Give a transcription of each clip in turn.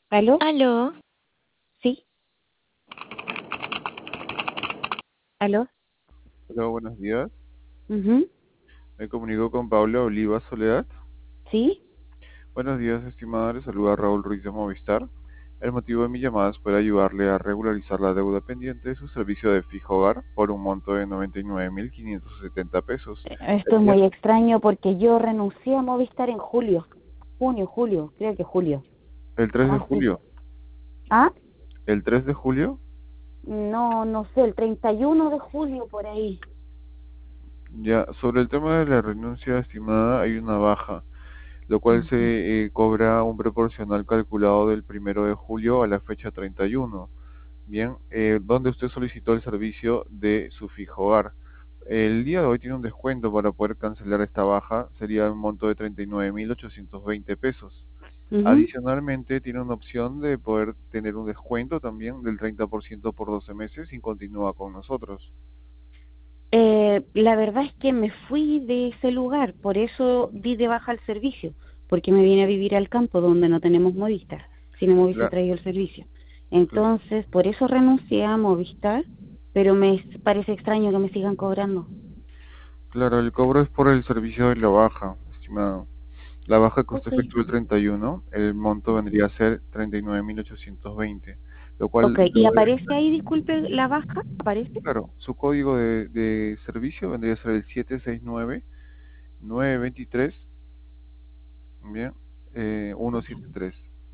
¿Aló? Aló, ¿Sí? ¿Aló? Hola, buenos días. Ujú. Me comunico con Paula Oliva Soledad. ¿Sí? Buenos días, estimada. Le saluda Raúl Ruiz de Movistar. El motivo de mi llamada es para ayudarle a regularizar la deuda pendiente de su servicio de fijo hogar por un monto de 99.570 pesos. Esto El es día, muy extraño porque yo renuncié a Movistar en julio. Julio, creo que julio. el 3 de Hace... julio. ¿Ah? El 3 de julio, No, no sé, el 31 de julio por ahí. ya, sobre el tema de la renuncia, estimada, hay una baja, lo cual Ujú. se cobra un proporcional calculado del 1 de julio a la fecha 31. Bien, donde usted solicitó el servicio de su fijo hogar. El día de hoy tiene un descuento para poder cancelar esta baja, sería un monto de 39.820 pesos. Ujú. Adicionalmente, tiene una opción de poder tener un descuento también del 30% por 12 meses y continúa con nosotros. La verdad es que me fui de ese lugar, por eso di de baja el servicio, porque me vine a vivir al campo donde no tenemos Movistar, si no me hubiese Cla- traído el servicio. cla- Entonces, por eso renuncié a Movistar, pero me parece extraño que me sigan cobrando. claro, el cobro es por el servicio de la baja, estimado. La baja que usted Ok. efectuó el 31, el monto vendría a ser 39.820, lo Ok, cual ¿y lo debe. aparece ahí, disculpe, la baja? ¿Aparece? Claro, su código de servicio vendría a ser el 769-923, bien, 173,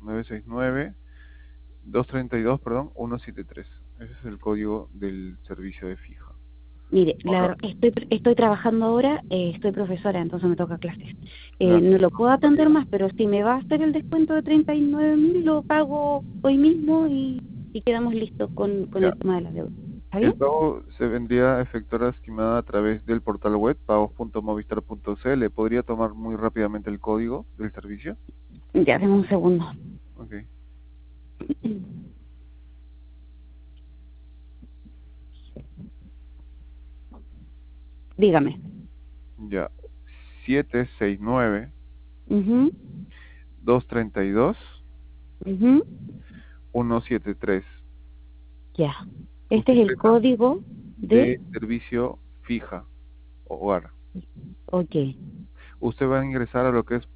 969-232, perdón, 173. Ese es el código del servicio de fija. Mire, la Ahora, verdad, estoy trabajando ahora, estoy profesora, entonces me toca clases. claro, No lo puedo atender más, pero si me va a hacer el descuento de 39.000, lo pago hoy mismo y quedamos listos con ya. el tema de la deuda. ¿Está El bien? pago se vendría a efectuar estimada a través del portal web pagos.movistar.cl. ¿Podría tomar muy rápidamente el código del servicio? Ya, denme un segundo. Ok. Dígame. Ya. 769 Mhm, 232 mhm. 173. Ya. Este Usted es el ingresa código de... de servicio fija hogar. Ok. Usted va a ingresar a lo que es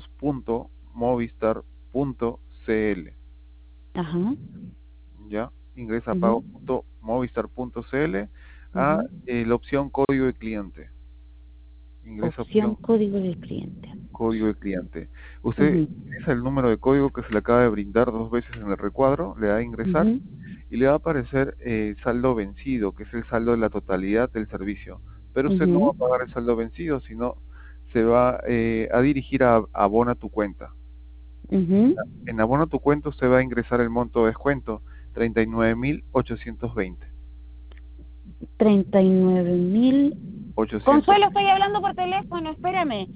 pagos.movistar.cl. Ajá. ¿Ya? Ingresa a Mhm, pagos.movistar.cl a mhm. la opción código de cliente. Ingresa Opción opción código del cliente. código de cliente. Usted Mhm, ingresa el número de código que se le acaba de brindar dos veces en el recuadro, le da a ingresar mhm, y le va a aparecer saldo vencido, que es el saldo de la totalidad del servicio. Pero usted no va mhm, a pagar el saldo vencido, sino se va a dirigir a Abona tu cuenta. mhm. En Abona tu cuenta usted va a ingresar el monto de descuento, 39.820. 39.000. 800, Consuelo, estoy hablando por teléfono, espérame.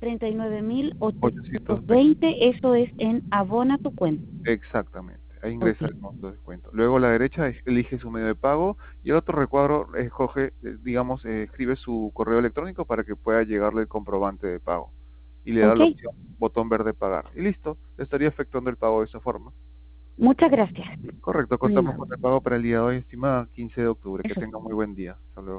820. 39.820, eso es en abona tu cuenta. Exactamente. Ahí Ok, ingresa el monto de descuento. Luego a la derecha elige su medio de pago y el otro recuadro escoge, digamos, escribe su correo electrónico para que pueda llegarle el comprobante de pago. Y le da ok, la opción botón verde pagar. Y listo, le estaría efectuando el pago de esa forma. muchas gracias. Correcto, Muy contamos con amable. el pago para el día de hoy, estimada, 15 de octubre. Que Eso. tenga muy buen día. Hasta luego.